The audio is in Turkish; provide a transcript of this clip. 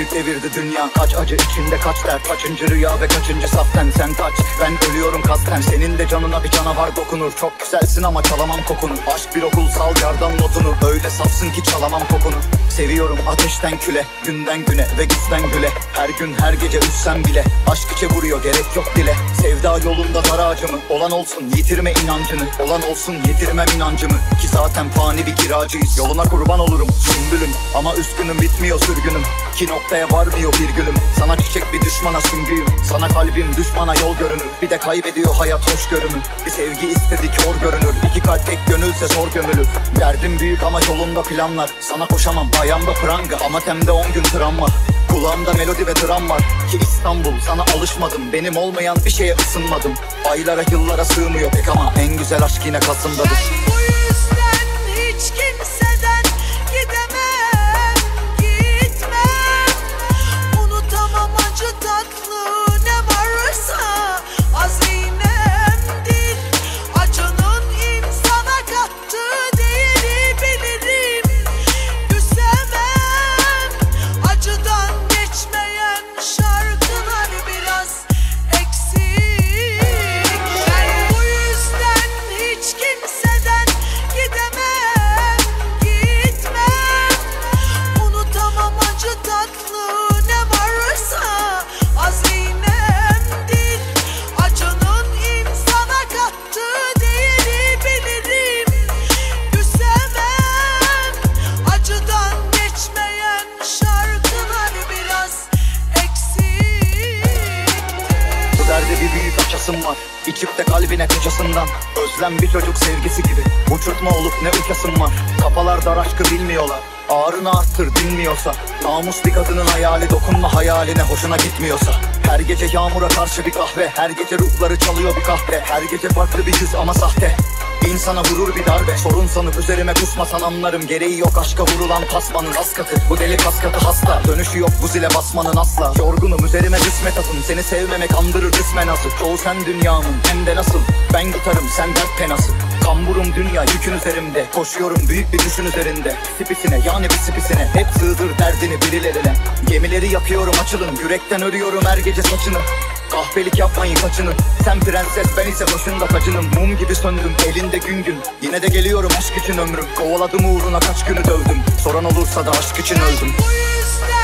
dönüp devirdi dünya. Kaç acı içinde kaç dert, kaçıncı rüya ve kaçıncı saften. Sen kaç, ben ölüyorum kasten. Senin de canına bir canavar dokunur. Çok güzelsin ama çalamam kokunu. Aşk bir okul, sal yardan notunu. Öyle safsın ki çalamam kokunu. Seviyorum ateşten küle, günden güne ve güçten güle. Her gün her gece üssem bile aşk içe vuruyor, gerek yok dile. Sevda yolunda dar ağacımı, olan olsun yitirme inancını. Olan olsun yitirmem inancımı, ki zaten fani bir kiracıyız. Yoluna kurban olurum sümbülüm, ama üzgünüm bitmiyor sürgünüm. Ki noktaya varmıyor bir gülüm. Sana çiçek bir düşmana süngüyüm. Sana kalbim düşmana yol görünür. Bir de kaybediyor hayat hoşgörümü. Bir sevgi istedik hor görünür. İki kalp tek gönülse zor gömülür. Derdim büyük ama yolunda planlar. Sana koşamam ayağımda pranga, ama temde 10 gün travma. Kulağımda melodi ve dram var. Ki İstanbul sana alışmadım. Benim olmayan bir şeye ısınmadım. Aylara yıllara sığmıyor pek, ama en güzel aşk yine Kasım'dadır. Ben bu yüzden hiç kimseden gidemem, gitmem. Unutamam acı tatlı ne varsa hazinemdir. Acının insana kattığı değeri bilirim. Küsemem, acıdan geçmeyen şarkılar biraz eksik. Ben bu yüzden hiç kimseden gidemem, gitmem. Unutamam acı tatlı ne varsa hazinemdir. Acının insana kattığı değeri bilirim. Küsemem, acıdan geçmeyen şarkılar biraz eksiktir. Bu derde bir büyük açasım var. İçip de kalbine kaçasından. Özlem bir çocuk sevgisi gibi. Uçurtma olup ne ülkasım var. Kafalar dar aşkı bilmiyorlar. Ağrını arttır dinmiyorsa. Namus bir kadının hayali, dokunma hayaline hoşuna gitmiyorsa. Her gece yağmura karşı bir kahve. Her gece ruhları çalıyor bir kahve. Her gece farklı bir yüz ama sahte. İnsana vurur bir darbe. Sorun sanıp üzerime kusmasan anlarım. Gereği yok aşka vurulan tasmanın az katı. Bu deli kas katı hasta. Dönüşü yok bu zile basmanın asla. Yorgunum üzerime kısmet atın. Seni sevmemek andırır kısmen asıl. Çoğu sen dünyamın hem de nasıl. Ben gitarım sen dert penası. Kamburum dünya yükün üzerimde. Koşuyorum büyük bir düşün üzerinde. Sipisine yani bir sipisine. Hep sığdır derdini birilerine. Gemileri yakıyorum açılın. Yürekten örüyorum her gece saçını. Kahpelik yapmayın kaçının. Sen prenses ben ise başında tacının. Mum gibi söndüm elinde gün gün. Yine de geliyorum aşk için ömrüm. Kovaladım uğruna kaç günü dövdüm. Soran olursa da aşk için öldüm. Bu yüzden